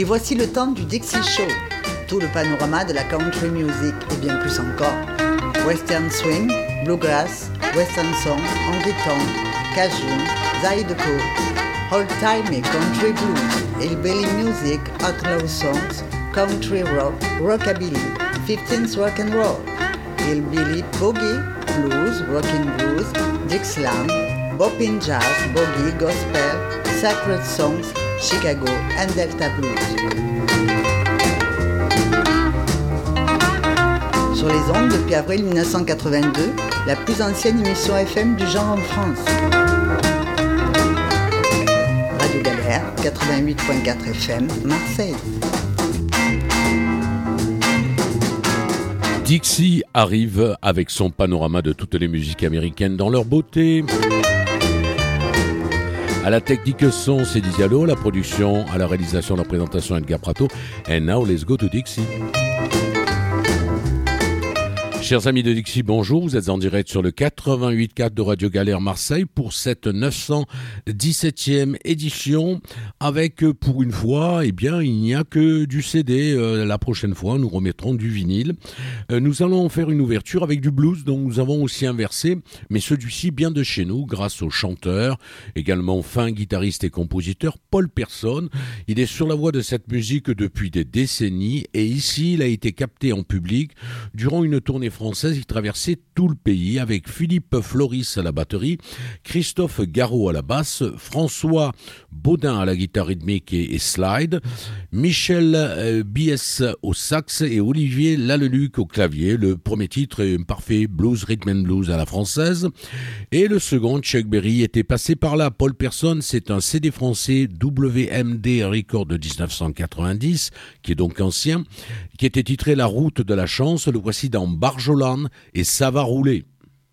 voici le temps du Dixie Show. Tout le panorama de la country music et bien plus encore. Western swing, bluegrass, western song, honky tonk, cajun, zydeco, old-time et country blues, hillbilly music, outlaw songs, country rock, rockabilly, 15th rock and roll, hillbilly boogie, blues, rockin' blues, Dixieland, boppin' jazz, boogie, gospel, sacred songs, Chicago and Delta blues. Sur les ondes depuis avril 1982, la plus ancienne émission FM du genre en France. Radio Galère, 88.4 FM, Marseille. Dixie arrive avec son panorama de toutes les musiques américaines dans leur beauté. À la technique son, c'est Diallo, la production, à la réalisation, la présentation, Edgar Prato. And now, let's go to Dixie. Chers amis de Dixie, bonjour, vous êtes en direct sur le 88.4 de Radio Galère Marseille pour cette 917e édition avec, pour une fois, il n'y a que du CD. La prochaine fois, nous remettrons du vinyle. Nous allons faire une ouverture avec du blues dont nous avons aussi inversé, mais celui-ci bien de chez nous grâce au chanteur, également fin guitariste et compositeur Paul Persson. Il est sur la voie de cette musique depuis des décennies et ici, il a été capté en public durant une tournée française qui traversait tout le pays avec Philippe Floris à la batterie, Christophe Garot à la basse, François Baudin à la guitare rythmique et slide, Michel Bies au sax et Olivier Laleluc au clavier. Le premier titre est un parfait blues, rhythm and blues à la française et le second, Chuck Berry, était passé par là. Paul Persson, c'est un CD français WMD Record de 1990 qui est donc ancien, qui était titré La route de la chance. Le voici dans Barjolane et ça va rouler.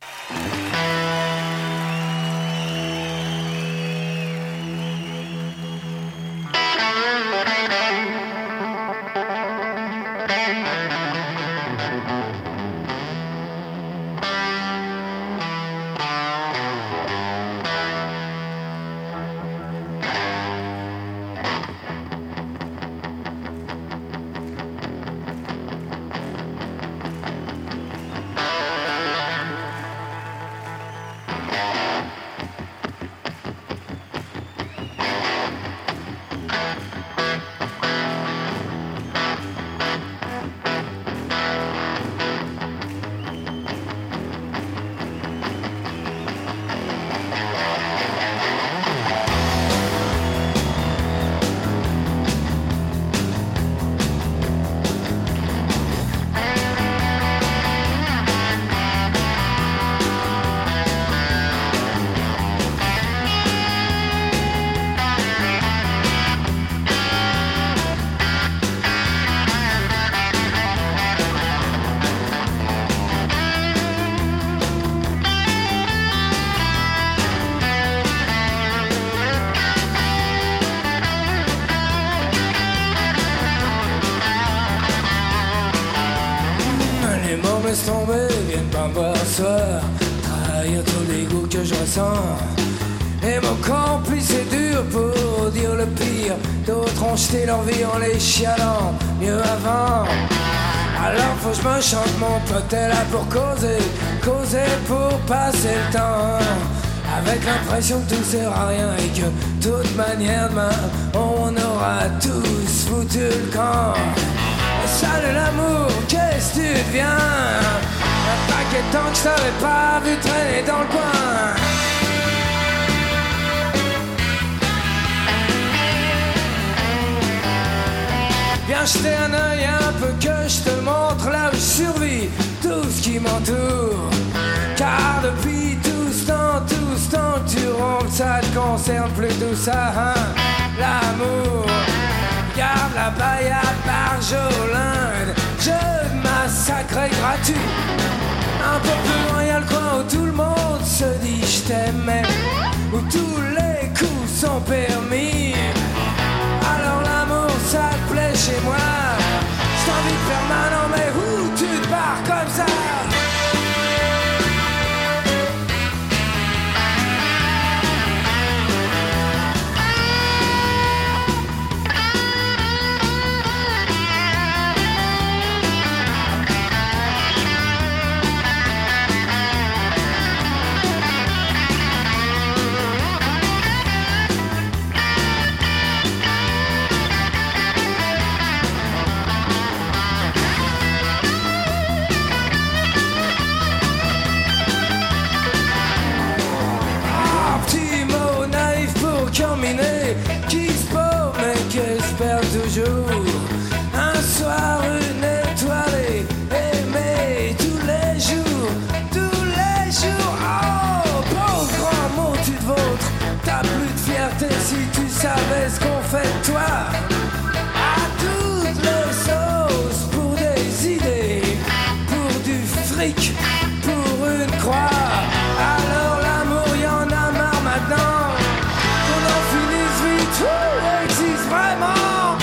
laisse tomber, viens pas me voir ce soir. Trahir tout l'ego que je ressens. Et mon complice est dur pour dire le pire. D'autres ont jeté leur vie en les chialant mieux avant. Alors faut que je me chante, mon pote est là pour causer. Causer pour passer le temps. Avec l'impression que tout sert à rien et que de toute manière demain on aura tous foutu le camp. Salut l'amour, qu'est-ce que tu deviens? Un paquet de temps que je t'avais pas vu traîner dans le coin. Viens jeter un œil un peu que je te montre là où je survis tout ce qui m'entoure. Car depuis tout ce temps que tu ronfles, ça te concerne plus tout ça, hein? L'amour. Regarde la baille à Barjolane, jeu de massacre gratuit. Un peu plus loin y'a le coin où tout le monde se dit je t'aimais, où tous les coups sont permis. Alors l'amour ça te plaît chez moi, j'ai envie de faire maintenant mais où tu te barres comme ça? fric pour une croix. Alors l'amour y en a marre maintenant qu'on en finisse vite. Tout existe vraiment.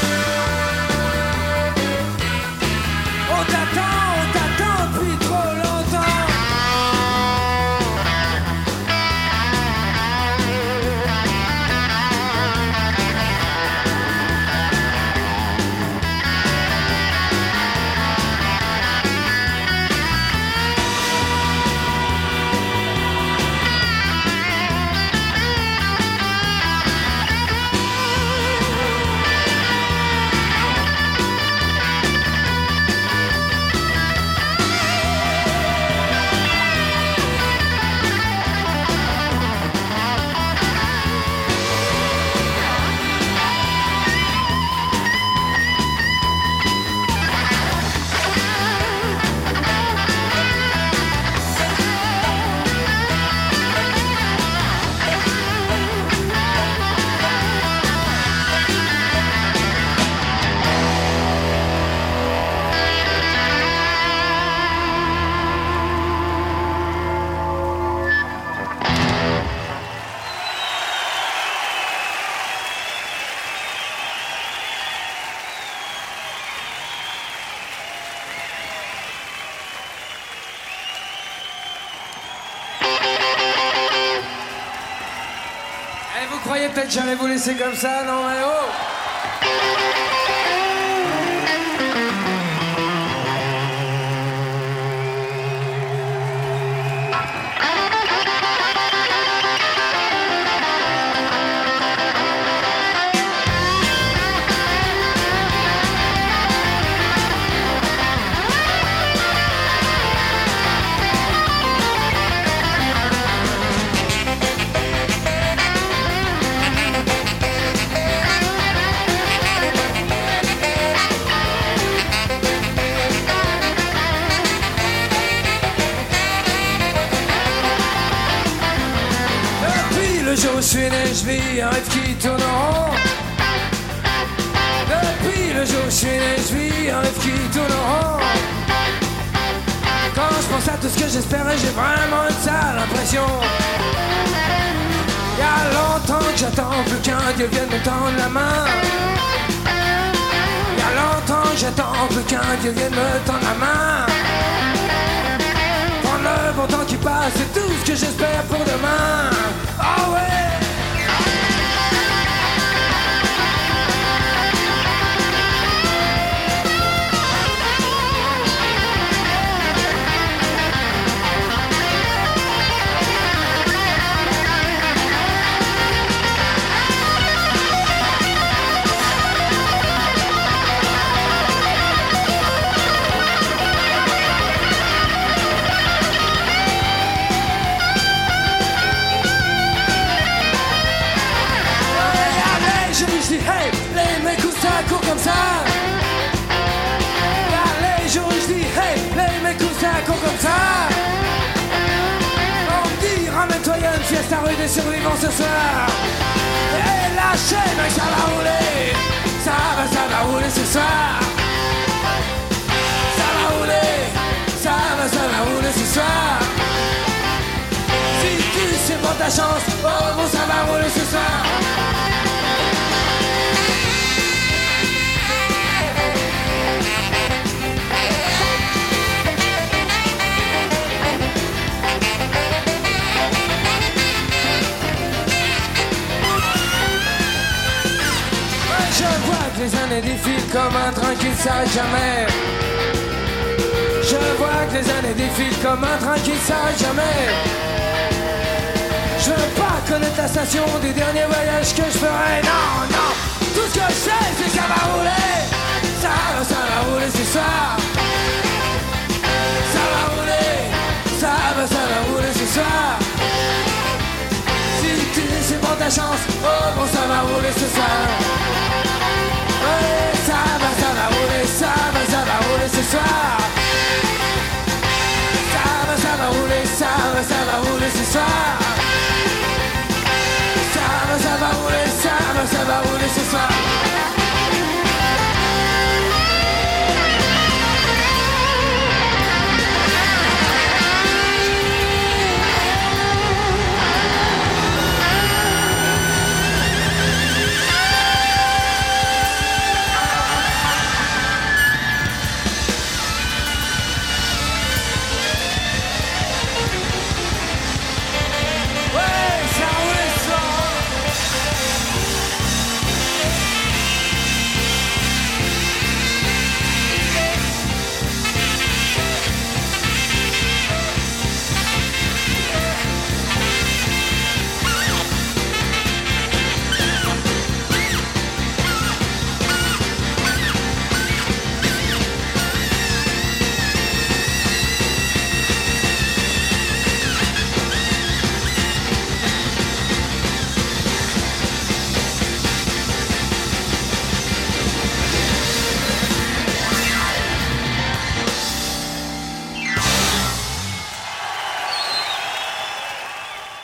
On t'attend depuis trop longtemps. Peut-être que j'allais vous laisser comme ça, non mais oh. Je suis né, je vis un rêve qui tourne en rond. Depuis le jour où je suis né, je vis un rêve qui tourne en rond. Quand je pense à tout ce que j'espérais, j'ai vraiment une sale impression. Y a longtemps que j'attends plus qu'un Dieu vienne me tendre la main. Y a longtemps que j'attends plus qu'un Dieu vienne me tendre la main. Prendre le bon temps qui passe, c'est tout ce que j'espère pour demain. Oh ouais. Hey, les mecs où ça court comme ça. Là, les jours où je dis hey, les mecs où ça court comme ça. On me dit ramène-toi y'a une fiesta rue des survivants ce soir. Et la chaîne ça va rouler. Ça va rouler ce soir. Ça va rouler. Ça va rouler ce soir. Si tu sais pas ta chance, oh bon ça va rouler ce soir. Je vois que les années défilent comme un train qui ne s'arrête jamais. Je vois que les années défilent comme un train qui ne s'arrête jamais. Je veux pas connaître la station du dernier voyage que je ferai. Non, non, tout ce que je sais c'est que ça va rouler. Ça va rouler ce soir. Ça va rouler. Ça va rouler ce soir. Si tu laisses pas ta chance, oh bon ça va rouler ce soir. Ouais, ça va rouler, ça va rouler ce soir. Ça va rouler, ça va rouler ce soir. Ça va rouler, ça va rouler ce soir.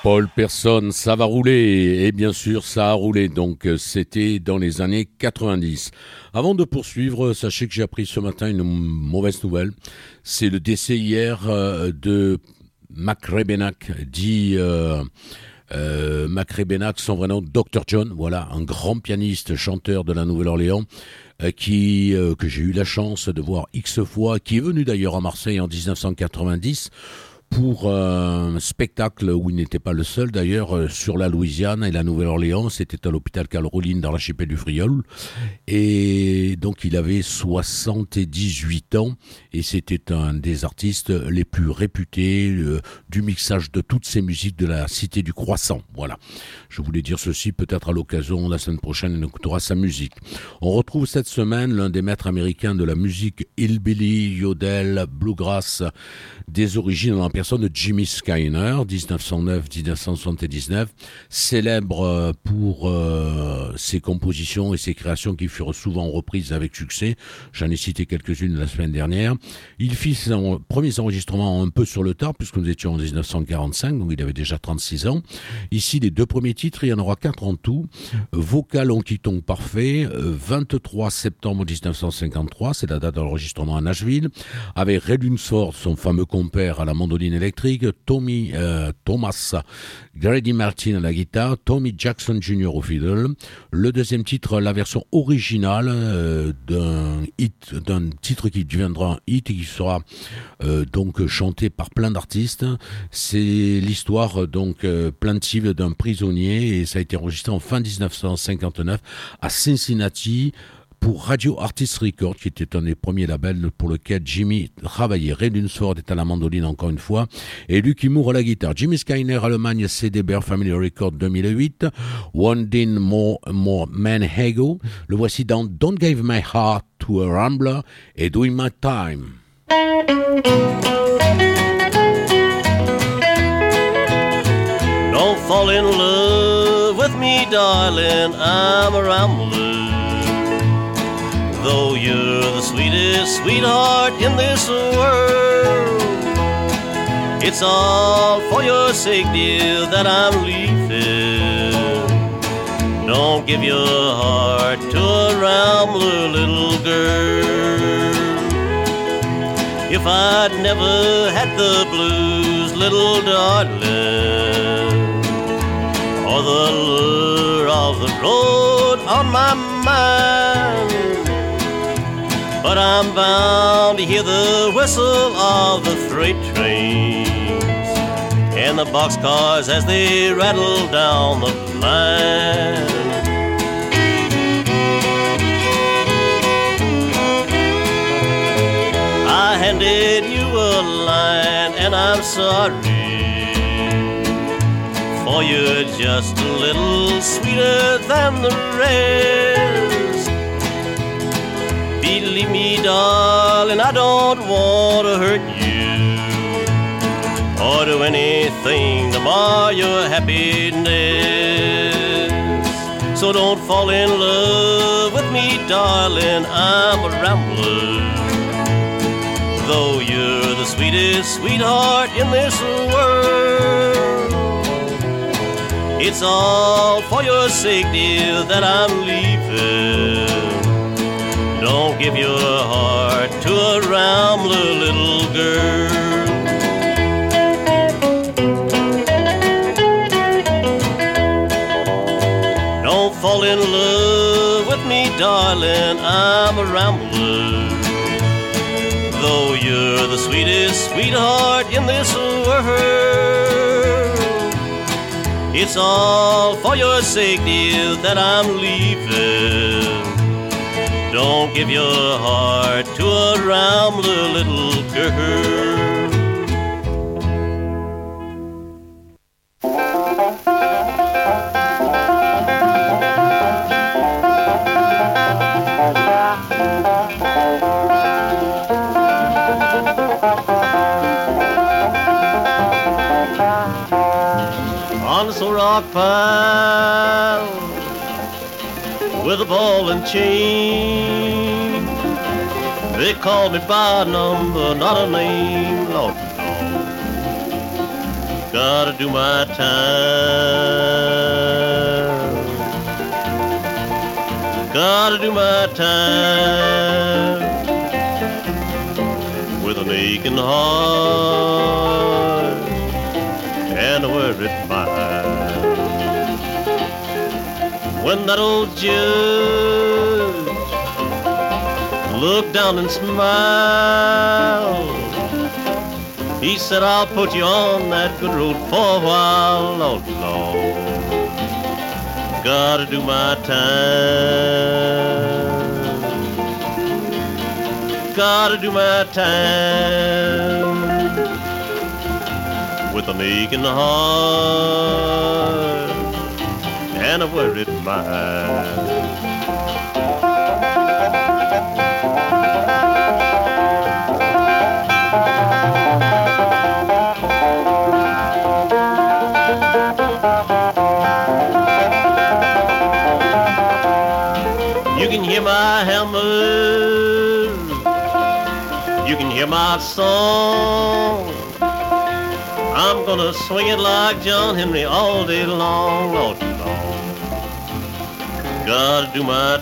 Paul Persson, ça va rouler, et bien sûr ça a roulé, donc c'était dans les années 90. Avant de poursuivre, sachez que j'ai appris ce matin une mauvaise nouvelle, c'est le décès hier de Mac Rebennack, dit Mac Rebennack, son vrai nom Dr. John, voilà, un grand pianiste, chanteur de la Nouvelle-Orléans, que j'ai eu la chance de voir X fois, qui est venu d'ailleurs à Marseille en 1990, pour un spectacle où il n'était pas le seul d'ailleurs, sur la Louisiane et la Nouvelle-Orléans. C'était à l'hôpital Caroline dans l'archipel du Frioul, et donc il avait 78 ans et c'était un des artistes les plus réputés du mixage de toutes ces musiques de la Cité du Croissant. Voilà, je voulais dire ceci, peut-être à l'occasion la semaine prochaine on écoutera sa musique. On retrouve cette semaine l'un des maîtres américains de la musique hillbilly, yodel, bluegrass, des origines en personne de Jimmy Skyner, 1909-1979, célèbre pour ses compositions et ses créations qui furent souvent reprises avec succès. J'en ai cité quelques-unes la semaine dernière. Il fit son premier enregistrement un peu sur le tard, puisque nous étions en 1945, donc il avait déjà 36 ans. Ici, les deux premiers titres, il y en aura 4 en tout. Vocal Honky Tonk Parfait, 23 septembre 1953, c'est la date d'enregistrement à Nashville, avec Ray Lunsford, son fameux compère à la mandoline électrique, Thomas Grady Martin à la guitare, Tommy Jackson Jr. au fiddle. Le deuxième titre, la version originale d'un titre qui deviendra un hit et qui sera donc chanté par plein d'artistes. C'est l'histoire donc plaintive d'un prisonnier, et ça a été enregistré en fin 1959 à Cincinnati pour Radio Artists Records, qui était un des premiers labels pour lequel Jimmy travaillait. Ray Lunsford est à la mandoline encore une fois, et Lucky Moore à la guitare. Jimmy Skyner, Allemagne, CD Bear Family Records 2008. Wandin Manhago, le voici dans Don't Give My Heart to a Rambler et Doing My Time. Don't fall in love with me, darling, I'm a rambler. Though you're the sweetest sweetheart in this world, it's all for your sake, dear, that I'm leaving. Don't give your heart to a rambler, little girl. If I'd never had the blues, little darling, or the lure of the road on my mind, but I'm bound to hear the whistle of the freight trains and the boxcars as they rattle down the line. I handed you a line and I'm sorry, for you're just a little sweeter than the rest. Believe me, darling, I don't want to hurt you or do anything to mar your happiness. So don't fall in love with me, darling, I'm a rambler. Though you're the sweetest sweetheart in this world, it's all for your sake, dear, that I'm leaving. Don't give your heart to a rambler, little girl. Don't fall in love with me, darling, I'm a rambler. Though you're the sweetest sweetheart in this world, it's all for your sake, dear, that I'm leaving. Don't give your heart to a rambler, little girl. On the rock pile with a ball and chain, they called me by a number, not a name, Lord knows. Gotta do my time. Gotta do my time. With an aching heart and a worried mind. When that old judge looked down and smiled, he said, I'll put you on that good road for a while, oh Lord. Gotta do my time. Gotta do my time. With an aching heart and a worried mind. You can hear my hammer, you can hear my song. I'm gonna swing it like John Henry all day long, Lord, Lord. Gotta do my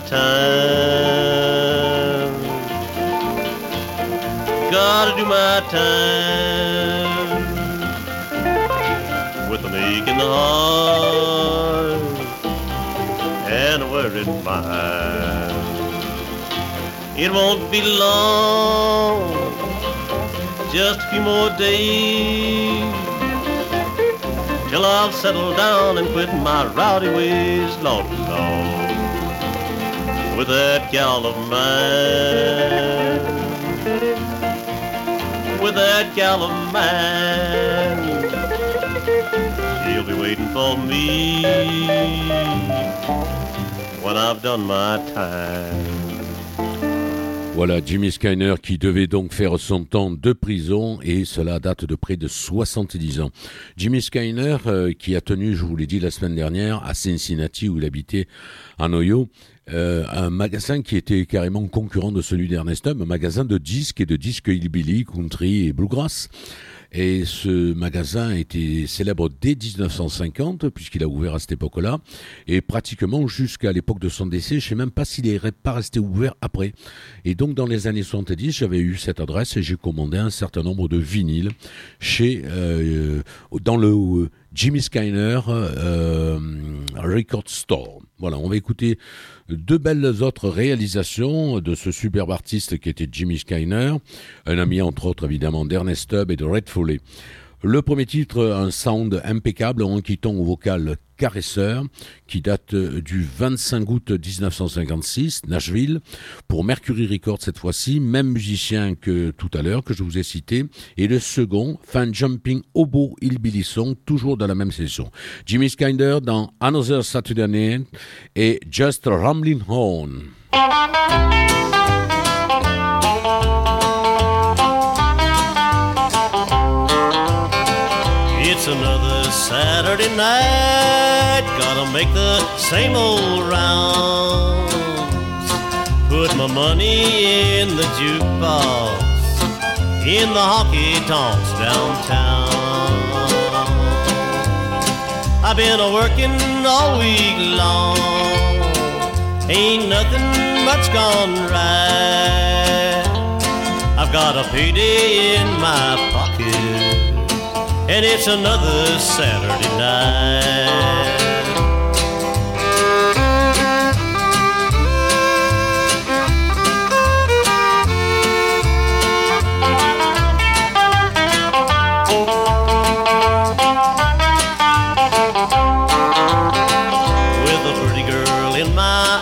time. Gotta do my time. With an aching heart and a worried mind. It won't be long, just a few more days, till I'll settle down and quit my rowdy ways, Lord, Lord, with that gal of mine, with that gal of mine. She'll be waiting for me when I've done my time. Voilà, Jimmy Skyner qui devait donc faire son temps de prison et cela date de près de 70 ans. Jimmy Skyner qui a tenu, je vous l'ai dit la semaine dernière, à Cincinnati où il habitait en Ohio, un magasin qui était carrément concurrent de celui d'Ernest Tubb, un magasin de disques et de disques hillbilly, country et bluegrass. Et ce magasin était célèbre dès 1950, puisqu'il a ouvert à cette époque-là, et pratiquement jusqu'à l'époque de son décès, je ne sais même pas s'il n'est pas resté ouvert après. Et donc dans les années 70, j'avais eu cette adresse et j'ai commandé un certain nombre de vinyles dans le Jimmy Skyner Record Store. Voilà, on va écouter deux belles autres réalisations de ce superbe artiste qui était Jimmy Skyner, un ami entre autres évidemment d'Ernest Tubb et de Red Foley. Le premier titre, un sound impeccable en quittant au vocal caresseur, qui date du 25 août 1956, Nashville, pour Mercury Records cette fois-ci, même musicien que tout à l'heure, que je vous ai cité, et le second, Fan Jumping Hobo Hillbilly Song, toujours dans la même session. Jimmy Skyner dans Another Saturday Night et Just Ramblin' On. It's another Saturday night, gotta make the same old rounds. Put my money in the jukebox, in the honky-tonks downtown. I've been a-working all week long, ain't nothing much gone right. I've got a payday in my pocket, and it's another Saturday night. With a pretty girl in my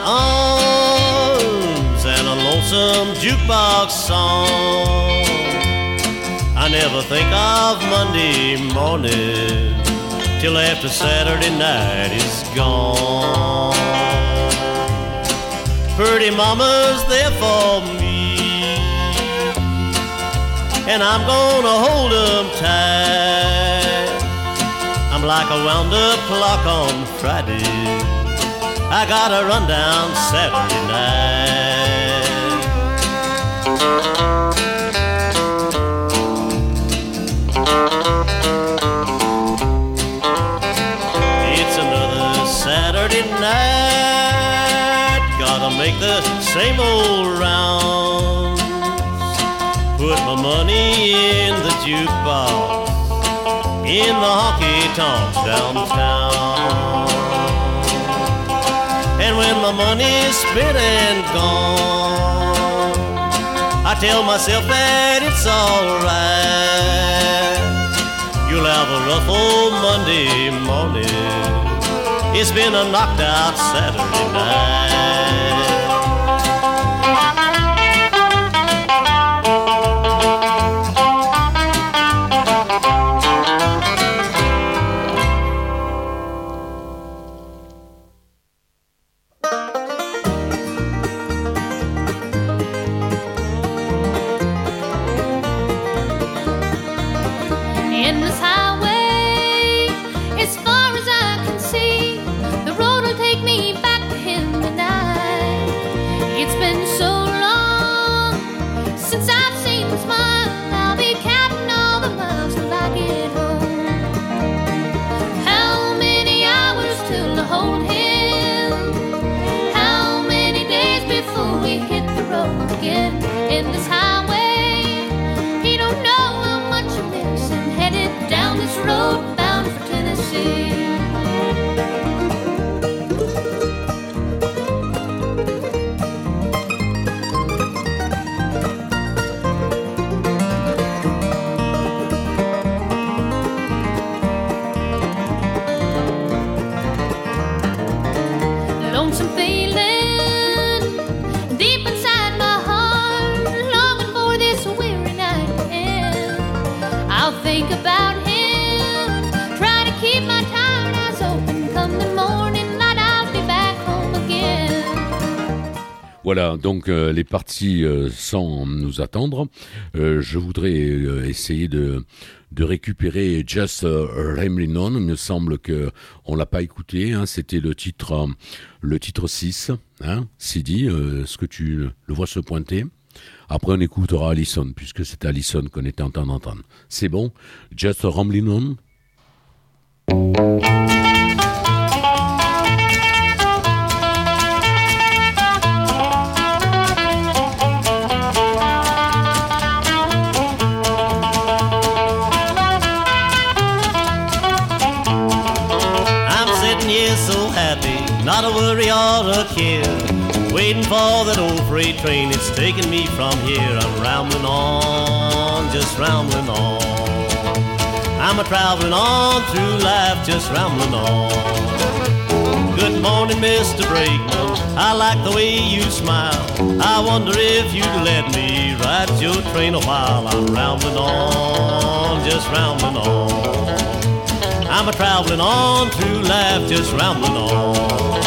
arms and a lonesome jukebox song, I never think of Monday morning till after Saturday night is gone. Pretty mama's there for me, and I'm gonna hold 'em tight. I'm like a wound-up clock on Friday, I gotta run down Saturday night. make the same old rounds. Put my money in the jukebox, in the honky-tonks downtown. And when my money's spent and gone, I tell myself that it's alright. You'll have a rough old Monday morning. It's been a knocked out Saturday night. In this highway, as far as I can see, the road will take me back to him tonight. It's been so long since I've seen him smile. I'll be counting all the miles till I get home. How many hours till to hold him? How many days before we hit the road again? In this highway, he don't know how much I miss him. Headed down this road bound for Tennessee. Lonesome feeling deep inside my heart, longing for this weary night to end. I'll think about him, try to keep my tired eyes open. Come the morning light, I'll be back home again. Voilà, donc les parties sans nous attendre. Je voudrais essayer de récupérer Just Ramblin' On. Il me semble que on l'a pas écouté. Hein, c'était le titre 6. Hein, Sidi, est-ce que tu le vois se pointer? Après, on écoutera Allison, puisque c'est Allison qu'on était en train d'entendre. C'est bon? Just Ramblin' On. So happy, not a worry or a care, waiting for that old freight train, it's taking me from here. I'm rambling on, just rambling on. I'm a traveling on through life, just rambling on. Good morning, Mr. Brakeman, I like the way you smile. I wonder if you'd let me ride your train a while. I'm rambling on, just rambling on. I'm a traveling on through life, just rambling on.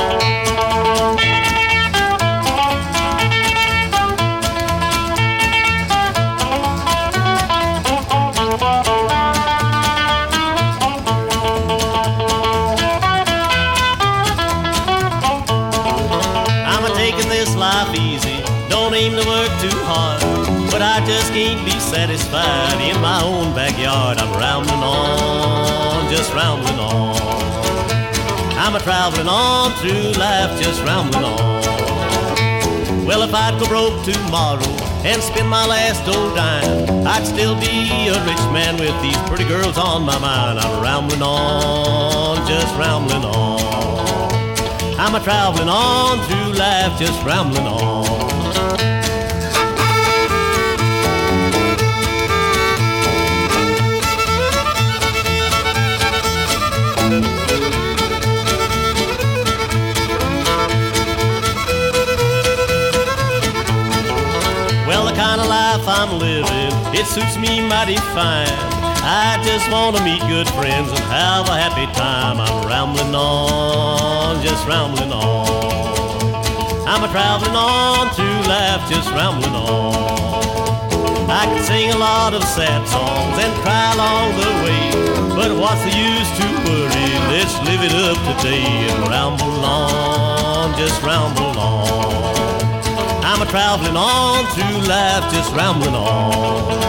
I'm a taking this life easy, don't aim to work too hard, but I just can't be satisfied in my own backyard. I'm rambling on, just rambling on. I'm a traveling on through life, just rambling on. Well, if I'd go broke tomorrow and spend my last old dime, I'd still be a rich man with these pretty girls on my mind. I'm rambling on, just rambling on. I'm a traveling on through life, just rambling on. Kind of life I'm living, it suits me mighty fine. I just want to meet good friends and have a happy time. I'm rambling on, just rambling on. I'm a traveling on through life, just rambling on. I can sing a lot of sad songs and cry along the way, but what's the use to worry? Let's live it up today and ramble on, just ramble on. I'm a traveling on through life, just rambling on.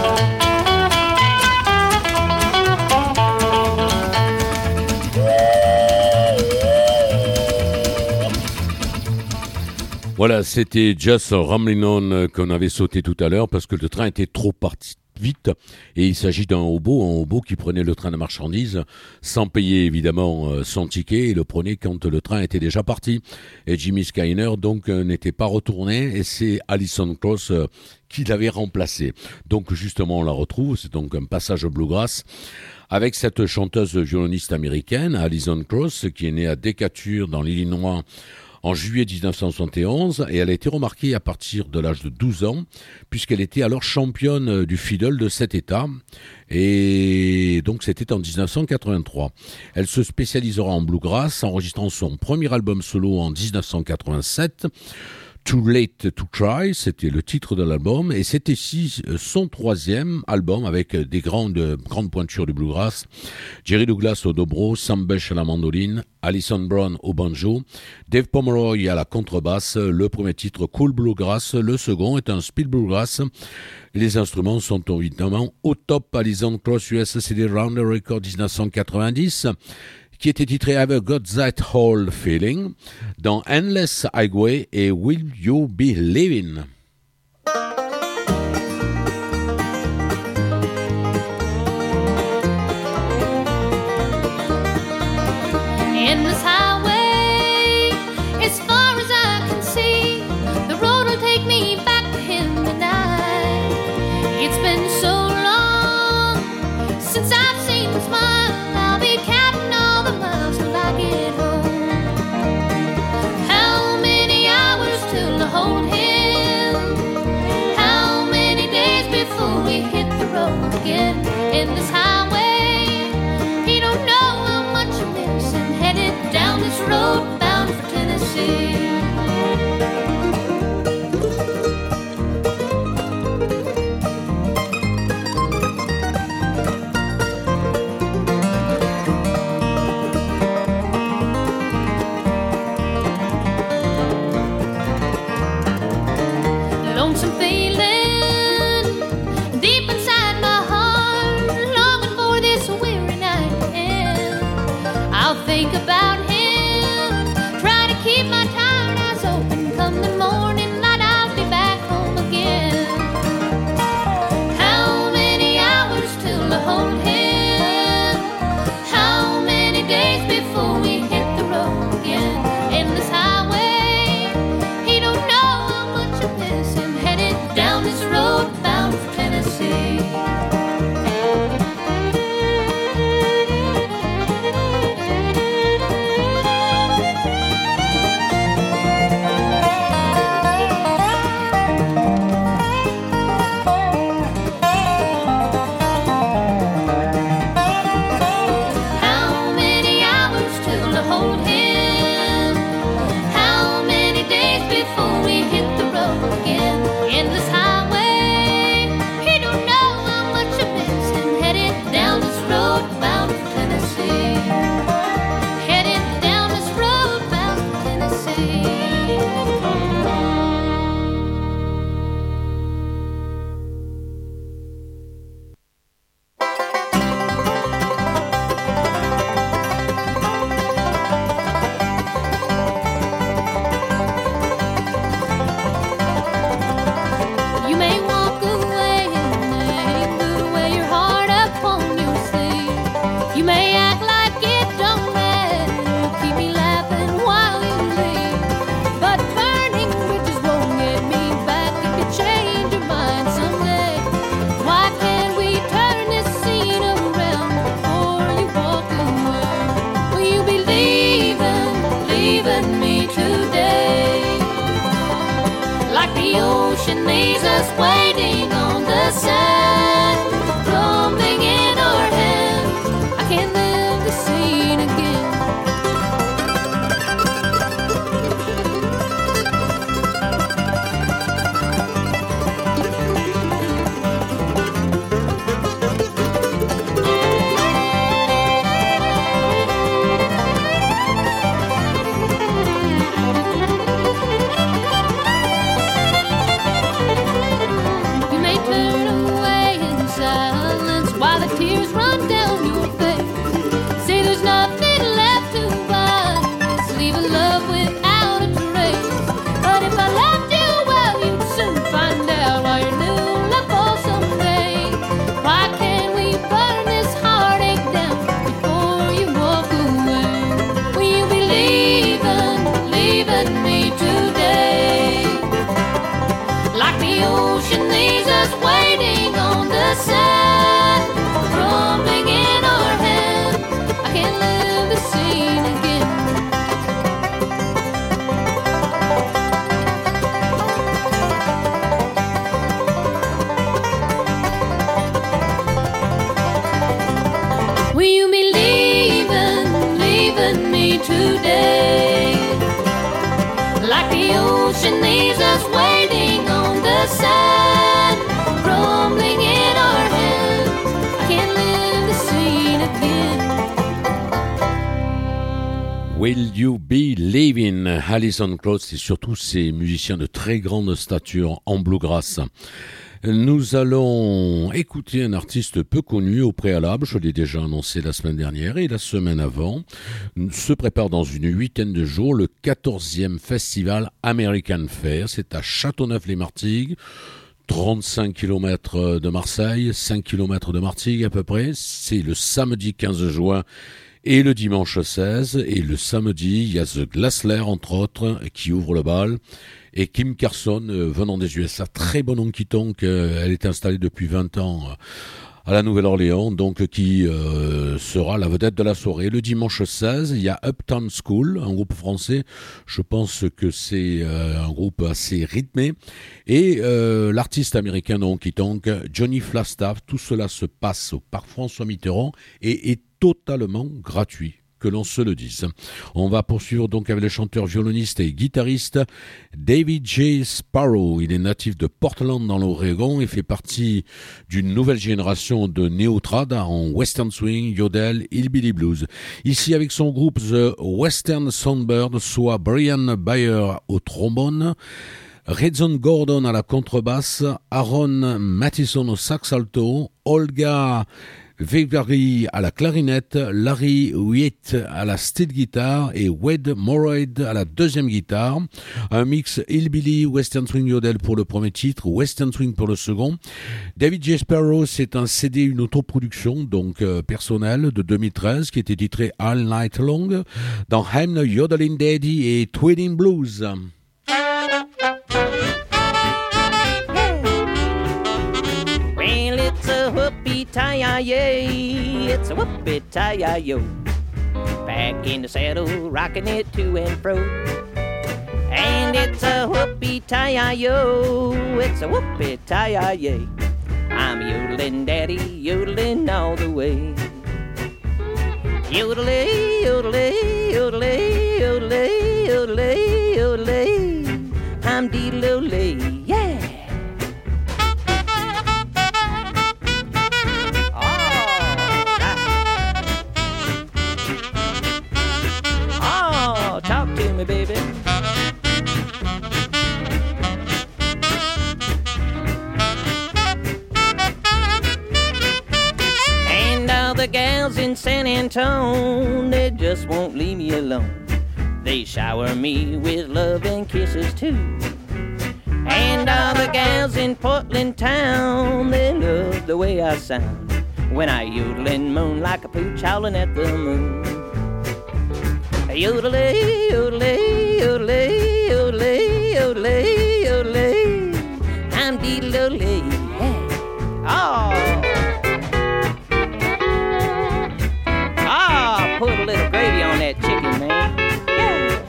Voilà, Voilà, c'était Just Ramblin' On qu'on avait sauté tout à l'heure parce que le train était trop parti vite et il s'agit d'un hobo qui prenait le train de marchandises sans payer évidemment son ticket et le prenait quand le train était déjà parti. Et Jimmy Skyner donc n'était pas retourné et c'est Alison Krauss qui l'avait remplacé. Donc justement on la retrouve, c'est donc un passage bluegrass avec cette chanteuse violoniste américaine Alison Krauss qui est née à Decatur dans l'Illinois en juillet 1971 et elle a été remarquée à partir de l'âge de 12 ans puisqu'elle était alors championne du fiddle de cet état et donc c'était en 1983. Elle se spécialisera en bluegrass enregistrant son premier album solo en 1987. Too Late to Try, c'était le titre de l'album, et c'était ici son troisième album avec des grandes pointures du bluegrass. Jerry Douglas au dobro, Sam Bush à la mandoline, Alison Brown au banjo, Dave Pomeroy à la contrebasse, le premier titre Cool Bluegrass, le second est un speed bluegrass. Les instruments sont évidemment au top. Alison Krauss USCD Rounder Record 1990. Qui était titré I've Got That Whole Feeling dans Endless Highway et Will You Be Living? Endless highway, as far as I can see, the road will take me back to him tonight. It's been so long since I've seen him smile. I'll be counting all the miles till I get home. How many hours till I hold him? How many days before we hit the road again? Endless highway, he don't know how much I miss him. Headed down this road bound for Tennessee. Lonesome feeling deep inside my heart, longing for this weary night to end. I'll think about him, try to keep my tired eyes open. Come the morning light, I'll be back home again. How many hours till I hold him? How many days before we hit the road again? Endless highway, he don't know how much I miss him. Headed down this road bound for Tennessee. How many hours till I hold him? How many days before we hit the road again? Endless highway, he don't know how much I miss him. Headed down this road bound for Tennessee. Headed down this road bound for Tennessee. You may walk away and put away your heart upon your sleeve. You may act like it don't matter, keep me laughing while you leave. But burning bridges won't get me back if you change your mind someday. Why can't we turn this scene around before you walk away? Will you be leaving me today? Like the ocean leaves us waiting on the sand, crumbling in our hands. I can't live the scene again. You may turn away sand crumbling in our hands. I can't live the scene again. Will you be leaving me today? Like the ocean leaves us waiting on the sand, crumbling in our hands. I can't live the scene again. Will You Be Leaving? Alison Krauss et surtout ses musiciens de très grande stature en bluegrass. Nous allons écouter un artiste peu connu au préalable, je l'ai déjà annoncé la semaine dernière et la semaine avant. Se prépare dans une 8aine de jours le 14e festival American Fair. C'est à Châteauneuf-les-Martigues, 35 km de Marseille, 5 km de Martigues à peu près. C'est le samedi 15 juin et le dimanche 16. Et le samedi, il y a The Glassler entre autres qui ouvre le bal. Et Kim Carson, venant des USA, très bon honky-tonk, elle est installée depuis 20 ans à la Nouvelle-Orléans, donc qui sera la vedette de la soirée. Le dimanche 16, il y a Uptown School, un groupe français, je pense que c'est un groupe assez rythmé, et l'artiste américain de honky-tonk, Johnny Flagstaff. Tout cela se passe au Parc François Mitterrand et est totalement gratuit, que l'on se le dise. On va poursuivre donc avec le chanteur, violoniste et guitariste David J. Sparrow. Il est natif de Portland dans l'Oregon et fait partie d'une nouvelle génération de néo-trad en western swing, yodel, hillbilly blues. Ici avec son groupe The Western Songbird, soit Brian Bayer au trombone, Redzon Gordon à la contrebasse, Aaron Mattison au sax alto, Olga Vegari à la clarinette, Larry Witt à la steel guitar et Wade Morroyd à la deuxième guitare. Un mix hillbilly, western swing yodel pour le premier titre, western swing pour le second. David J. Sparrow, c'est un CD, une autoproduction donc personnelle de 2013 qui était titré All Night Long dans I'm the Yodeling Daddy et Twinning Blues. Whoopie-tie-yay, it's a whoopie-tie-yo. Back in the saddle, rocking it to and fro. And it's a whoopie-tie-yo, it's a whoopie-tie-yay. I'm yodeling daddy, yodeling all the way. Yodelay, yodelay, yodelay, yodelay, yodelay, yodelay. I'm dee-lo-lay, yeah. Talk to me, baby. And all the gals in San Antone, they just won't leave me alone. They shower me with love and kisses too. And all the gals in Portland town, they love the way I sound when I yodel and moan like a pooch howling at the moon. Yodelay, yodelay, yodelay, yodelay, yodelay, yodelay. I'm dee-lo-lay, yeah. Put a little gravy on that chicken, man. Yeah.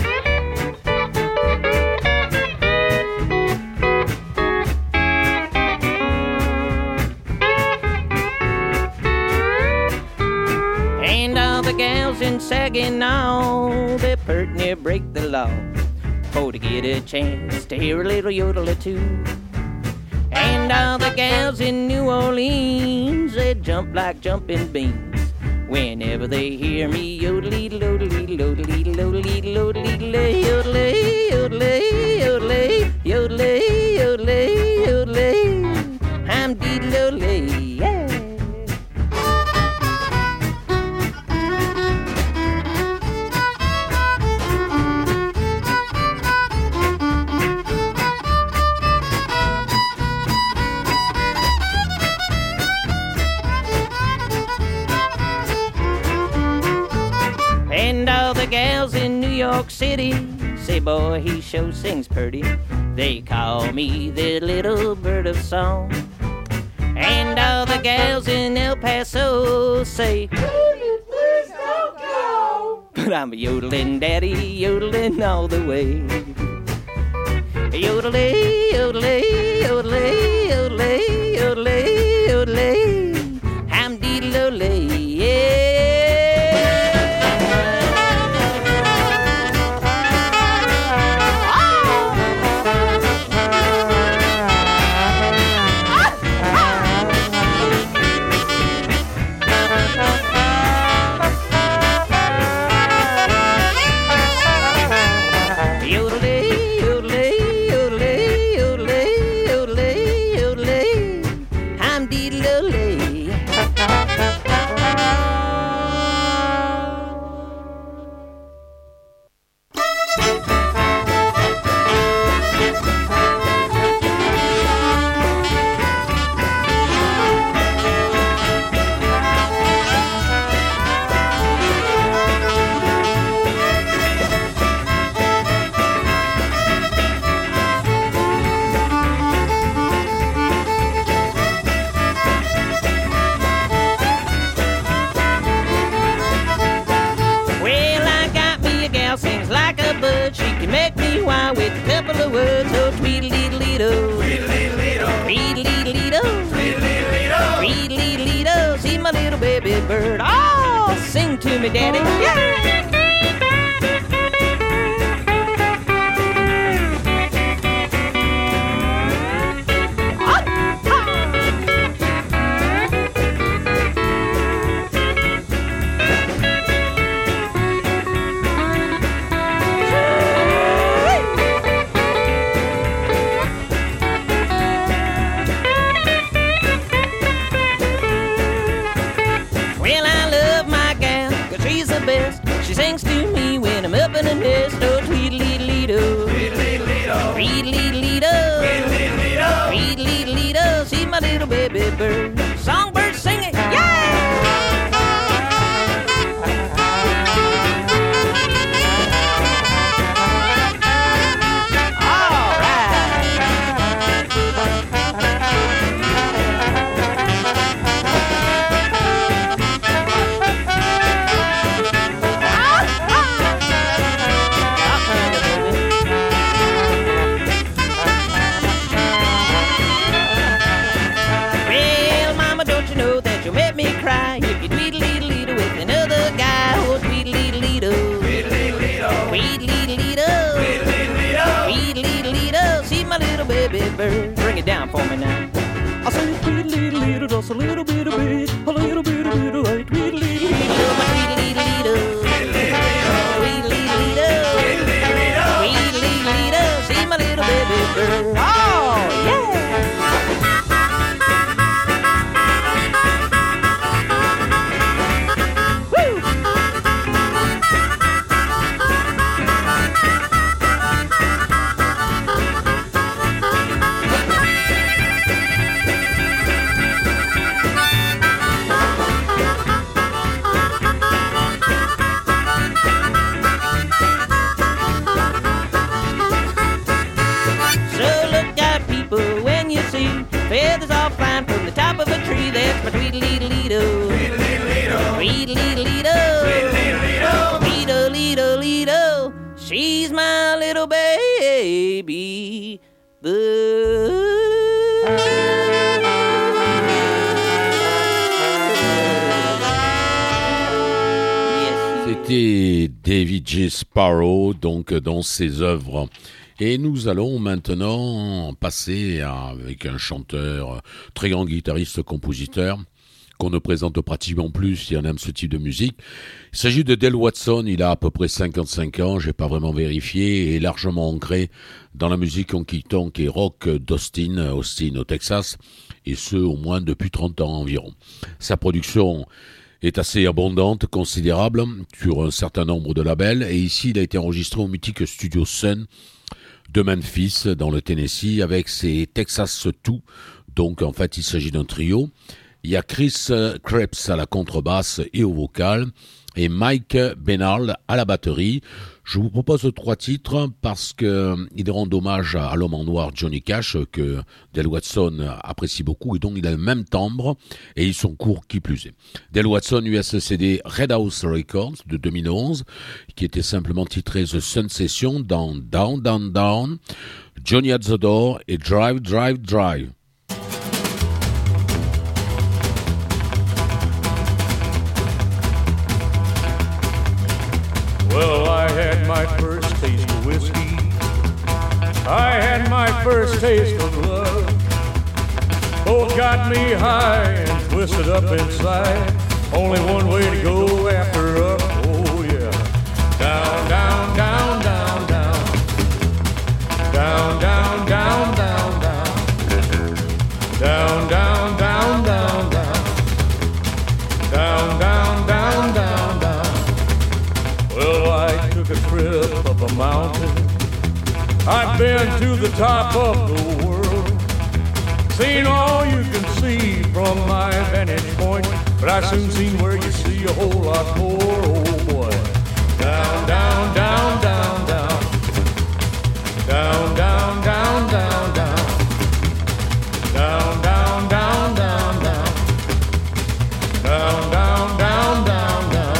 And all the gals in Saginaw, they're pert near break the law for to get a chance to hear a little yodel or two. And all the gals in New Orleans, they jump like jumping beans whenever they hear me yodelay, lodelay, lodelay, lodelay, lodelay, yodelay, yodelay, yodelay, yodelay, yodelay, yodelay. I'm dee-lo-lay, yeah. And all the gals in New York City say, boy, he sure sings purty. They call me the little bird of song. And all the gals in El Paso say, Please don't go. but I'm a yodeling daddy, yodeling all the way. Yodelay, yodelay, yodelay, yodelay, yodelay, yodelay, hamdee-lolay, yeah. Bird, oh, sing to me, Daddy. Yeah. She sings to me when I'm up in the nest. Oh, tweedledee-dee-do, tweedledee-dee-do, tweedledee-dee-do, tweedledee-dee-do. See my little baby bird, songbird singing, yeah! Bird, bring it down for me now. I say tweedledee-dee-doo, just a little bit of bit, a little bit of bit of right, tweedledee-dee-doo, my tweedledee-dee-doo, tweedledee-dee-doo, tweedledee-dee-doo, see my little baby bird. Oh, yeah. Feathers all flying from the top of a tree. That's my tweedledee-dee-doo, tweedledee-dee-doo, tweedledee-dee-doo. She's my little baby bird. C'était David J. Sparrow, donc dans ses œuvres. Et nous allons maintenant passer avec un chanteur, très grand guitariste-compositeur, qu'on ne présente pratiquement plus si on aime ce type de musique. Il s'agit de Del Watson, il a à peu près 55 ans, j'ai pas vraiment vérifié, et largement ancré dans la musique honky-tonk et rock d'Austin au Texas, et ce au moins depuis 30 ans environ. Sa production est assez abondante, considérable, sur un certain nombre de labels, et ici il a été enregistré au mythique studio Sun de Memphis, dans le Tennessee, avec ses Texas 2. Donc, en fait, il s'agit d'un trio. Il y a Chris Krebs à la contrebasse et au vocal, et Mike Bernal à la batterie. Je vous propose 3 titres parce qu'ils rendent hommage à l'homme en noir Johnny Cash que Del Watson apprécie beaucoup et donc il a le même timbre et ils sont courts qui plus est. Del Watson USCD Red House Records de 2011 qui était simplement titré The Sun Session dans Down Down Down, Johnny at the Door et Drive Drive Drive. Well, I had my first taste of whiskey. I had my first taste of love. Both got me high and twisted up inside. Only one way to go after up. Oh yeah. Down, down, down, down, down. Down, down, down, down, down. Down, down, down, down, down. Down, down, down, down, down. Well, I took a trip up a mountain. I've been to the top of the world. Seen all you can see from my vantage point. But I soon seen where you see a whole lot more. Oh boy. Down, down, down, down, down. Down, down, down, down, down. Down, down, down, down, down. Down, down, down, down, down.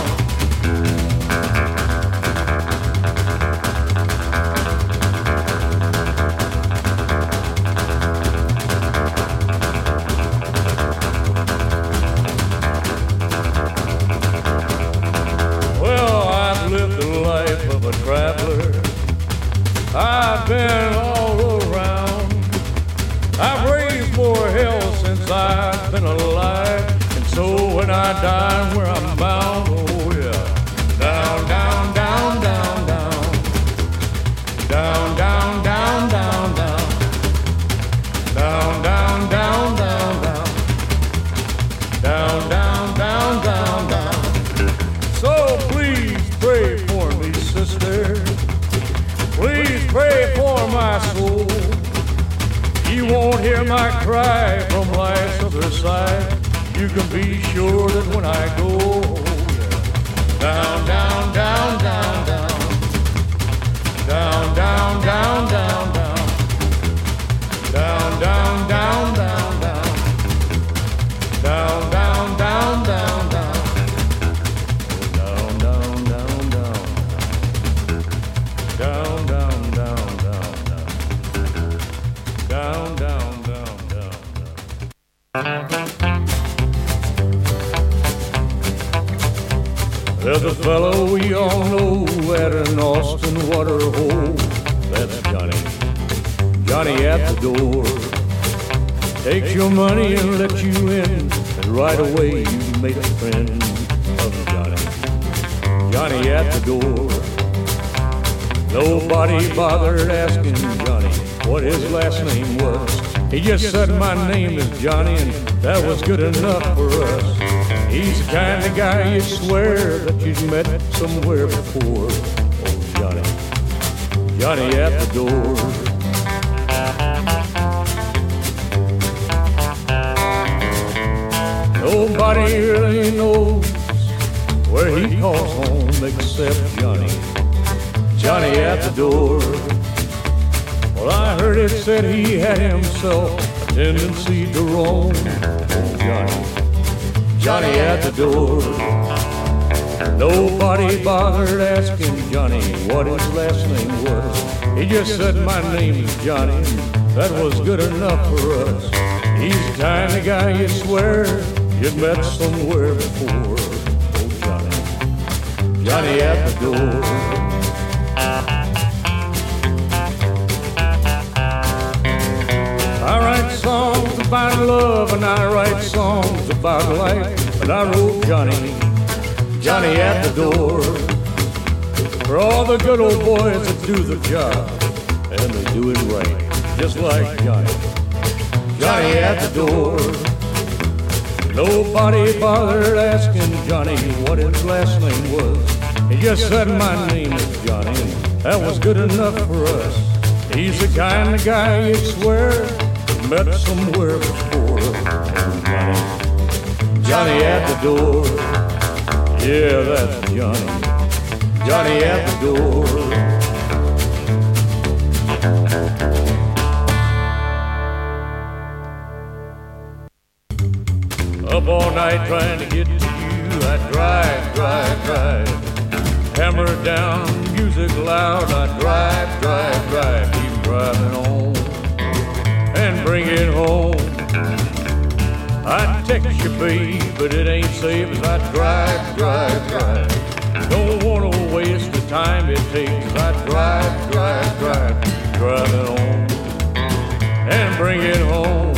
Traveler, I've been all around. I've raised more hell since I've been alive, and so when I die, where I'm bound, oh yeah, down, down, down, down, down, down, down, down, down, down, down, down, down, down, down, down, down, down, down. So please pray for me, sister. Please pray for my soul. You won't hear my cry from life's other side. You can be sure that when I go down, down, down, down, down, down, down, down, down, down, down, down, down, down, down, down, down, down, down. There's a fellow we all know at an Austin water hole. That's Johnny, Johnny at the door. Takes your money and lets you in, and right away you make a friend of Johnny, Johnny at the door. Nobody bothered asking Johnny what his last name was. He just said my name is Johnny, and that was good enough for us. He's the kind of guy you swear that you've met somewhere before. Oh, Johnny, Johnny at the door. Nobody really knows where he calls home except Johnny, Johnny at the door. Well, I heard it said he had himself a tendency to roam. Oh, Johnny, Johnny at the door. Nobody bothered asking Johnny what his last name was. He just said my name is Johnny, and that was good enough for us. He's the kind of guy you swear you've met somewhere before. Oh, Johnny, Johnny at the door. I write songs about love and I write songs about life, but I wrote Johnny, Johnny at the door. For all the good old boys that do the job, and they do it right, just like Johnny, Johnny at the door. Nobody bothered asking Johnny what his last name was. He just said my name is Johnny, and that was good enough for us. He's the kind of guy you'd swear met somewhere before. Johnny, Johnny at the door. Yeah, that's Johnny. Johnny at the door. Up all night trying to get to you. I drive. Hammer down, music loud. I drive. Keep driving on and bring it home. I text you, babe, but it ain't safe as I drive. Don't wanna waste the time it takes. I drive. Driving on and bring it home.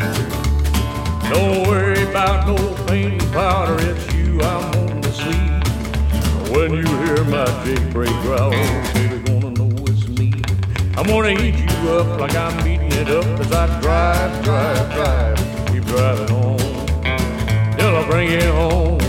Don't worry about no paint powder, it's you I'm on to see. When you hear my jailbreak growl, baby, gonna know it's me. I'm gonna eat you up like I'm eating it up as I drive. Keep driving on till I bring it home.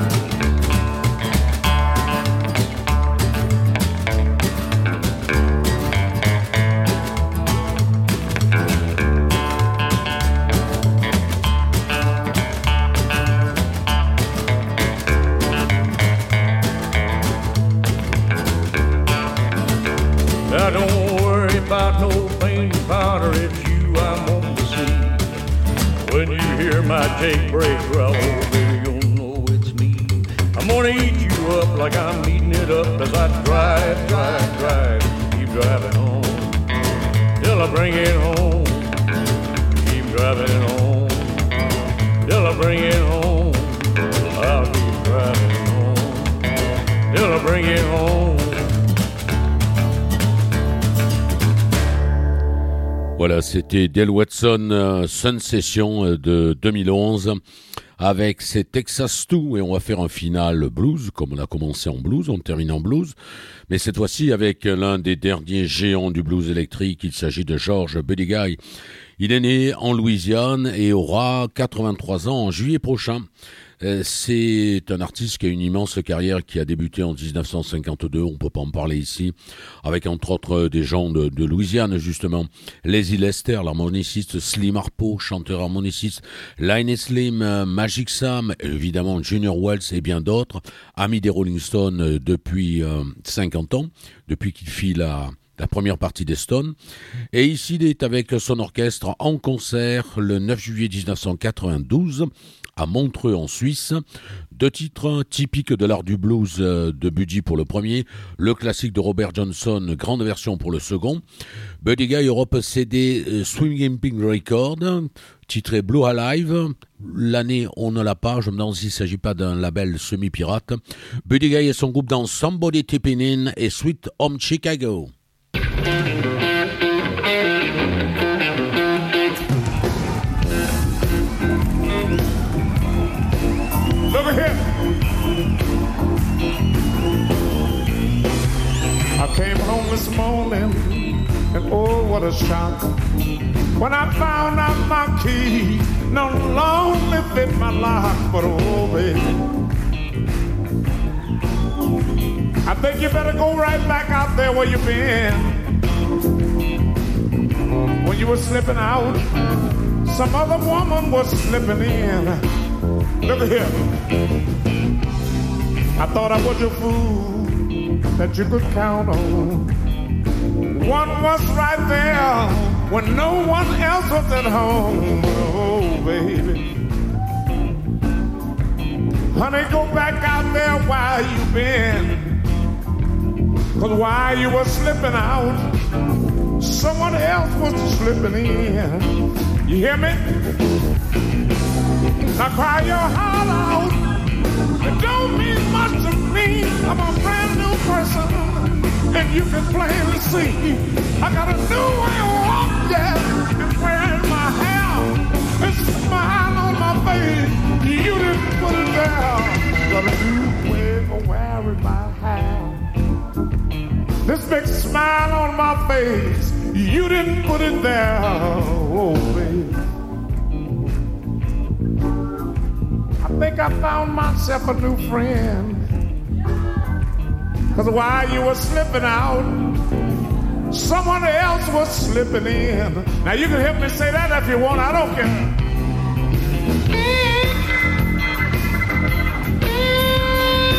Now don't worry about no paint powder, it's you I'm on to see. When you hear my jailbreak growl, baby, you'll know it's me. I'm gonna eat you up like I'm eating it up as I drive. Keep driving on till I bring it home. Keep driving on till I bring it home. I'll keep driving on till I bring it home. Voilà, c'était Dale Watson, Sun Session de 2011 avec ses Texas 2 et on va faire un final blues comme on a commencé en blues, on termine en blues, mais cette fois-ci avec l'un des derniers géants du blues électrique, il s'agit de George Buddy Guy. Il est né en Louisiane et aura 83 ans en juillet prochain. C'est un artiste qui a une immense carrière qui a débuté en 1952, on peut pas en parler ici, avec entre autres des gens de Louisiane justement, Lazy Lester, l'harmoniciste, Slim Harpo, chanteur harmoniciste, Lynyrd Slim, Magic Sam, évidemment Junior Wells et bien d'autres, ami des Rolling Stones depuis 50 ans, depuis qu'il fit la première partie des Stones. Et ici, il est avec son orchestre en concert le 9 juillet 1992 à Montreux en Suisse. 2 titres typiques de l'art du blues de Buddy pour le premier, le classique de Robert Johnson, grande version pour le second. Buddy Guy Europe CD Swinging Pink Record, titré Blue Alive. L'année, on ne l'a pas, je me demande s'il ne s'agit pas d'un label semi-pirate. Buddy Guy et son groupe dans Somebody Tipping In et Sweet Home Chicago. Look here. I came home this morning and oh, what a shock when I found out my key no longer fit my lock. But oh, baby, I think you better go right back out there where you've been. When you were slipping out, some other woman was slipping in. Look at here. I thought I was your fool that you could count on. One was right there when no one else was at home. Oh, baby. Honey, go back out there while you've been. 'Cause while you were slipping out, someone else was slipping in. You hear me? Now cry your heart out. It don't mean much to me. I'm a brand new person, and you can plainly see I got a new way of walking, yeah, and wearing my hair, and smile on my face. You didn't put it down. Got a new way of wearing my hair. This big smile on my face, you didn't put it there, oh baby. I think I found myself a new friend. 'Cause while you were slipping out, someone else was slipping in. Now you can help me say that if you want, I don't care.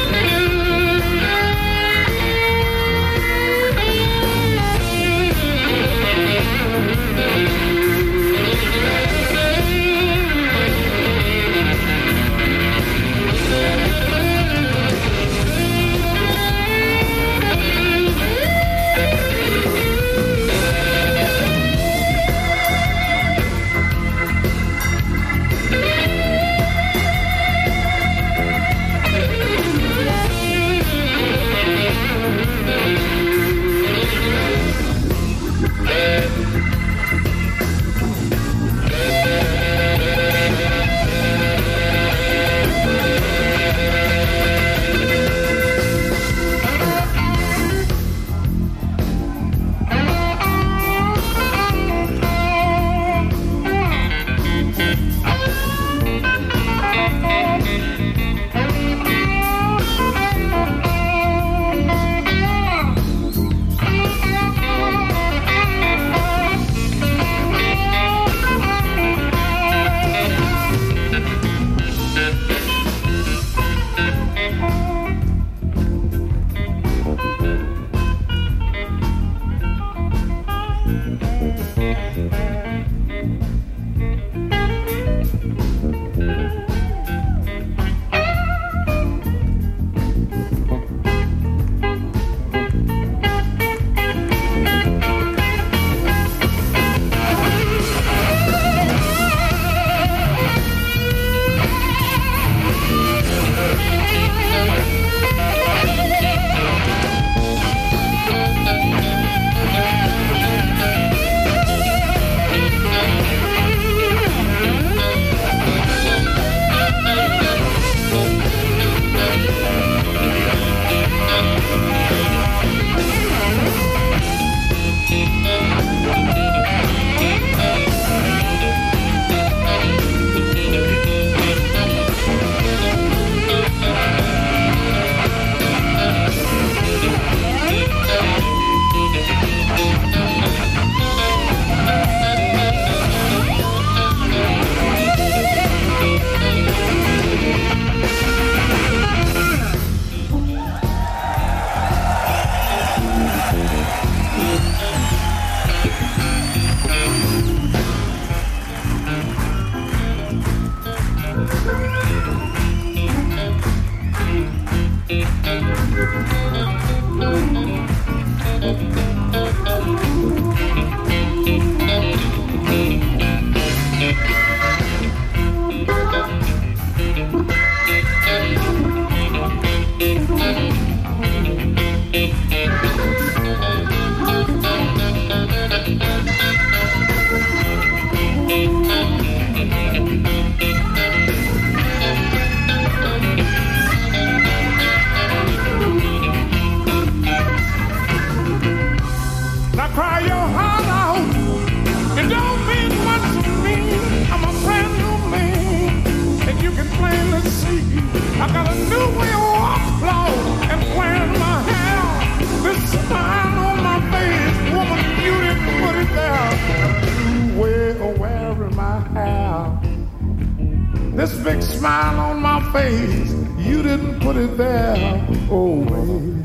This big smile on my face, you didn't put it there, oh baby.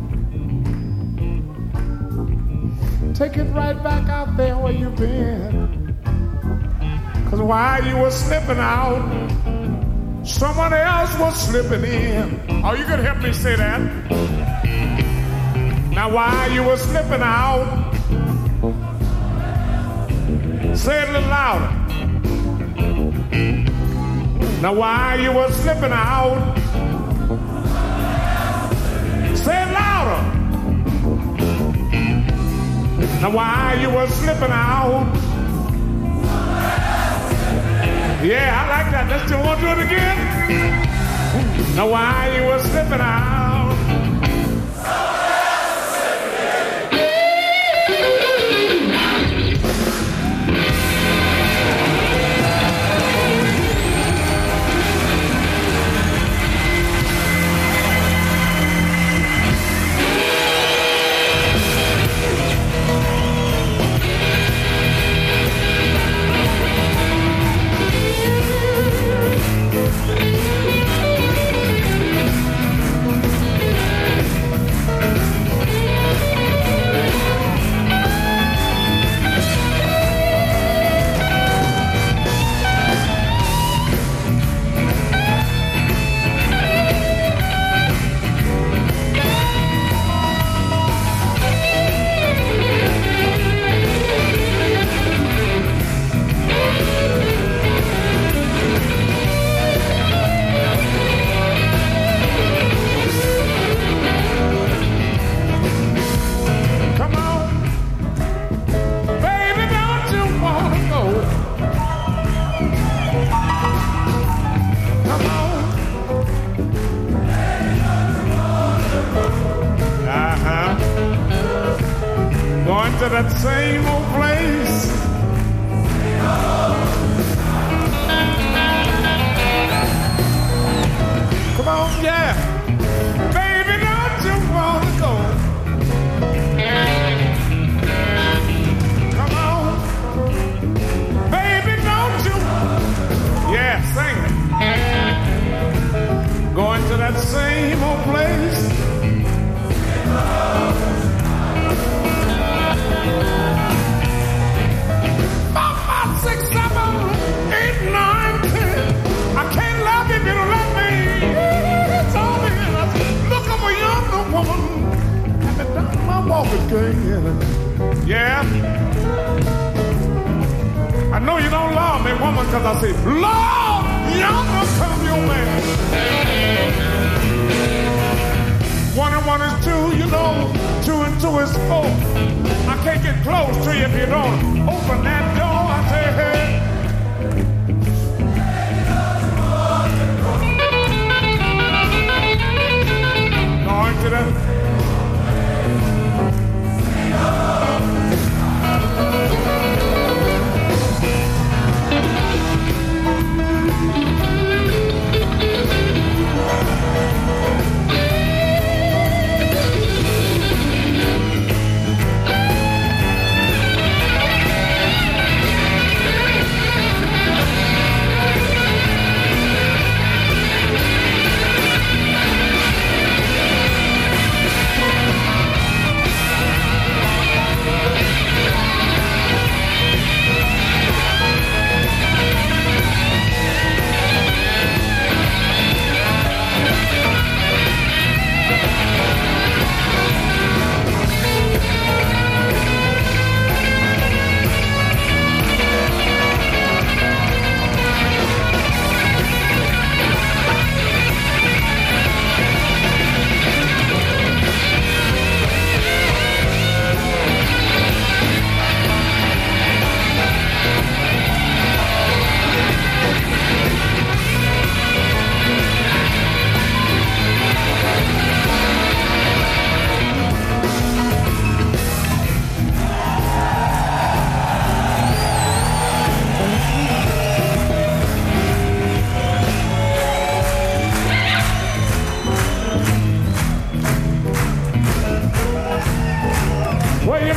Take it right back out there where you've been. Cause while you were slipping out, someone else was slipping in. Oh, you could help me say that. Now while you were slipping out, say it a little louder. Now while you were slipping out, say it louder. Now while you were slipping out, yeah, I like that. Let's do want to do it again. Now while you were slipping out, to that same old place. Come on, yeah. Baby, don't you wanna go? Come on. Baby, don't you? Yeah, sing it. Going to that same old place. Yeah. I know you don't love me, woman, because I say, Lord, yonder come your man. 1 and 1 is 2, you know, 2 and 2 is 4. I can't get close to you if you don't open that door. I say, hey.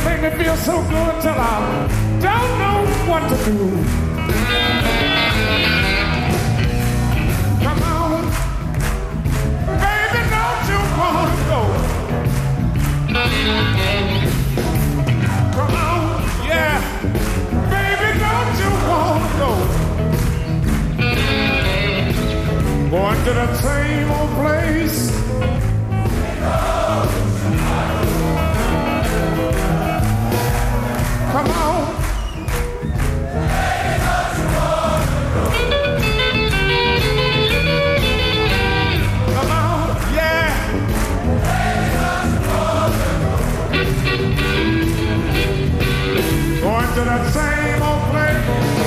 make me feel so good till I don't know what to do. Come on, baby, don't you wanna go? Come on, yeah, baby, don't you wanna go? Going to the same old place. Come on. Come on, yeah. Going to that same old place.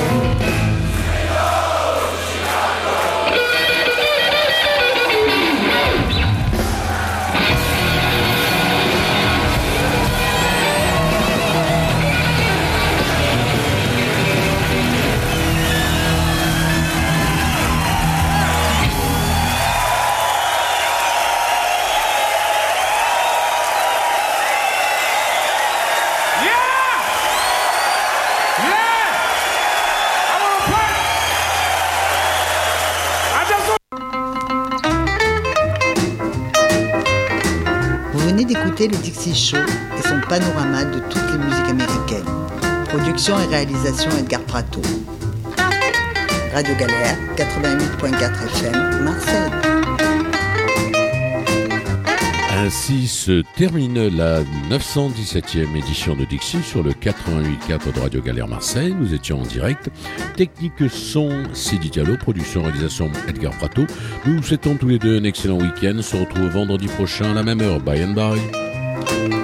D'écouter le Dixie Show et son panorama de toutes les musiques américaines. Production et réalisation Edgar Prato. Radio Galère, 88.4 FM, Marseille. Ainsi se termine la 917e édition de Dixie sur le 88.4 de Radio Galère Marseille. Nous étions en direct. Technique son, Sidi Diallo. Production, réalisation, Edgar Prato. Nous vous souhaitons tous les deux un excellent week-end. On se retrouve vendredi prochain à la même heure. Bye and bye.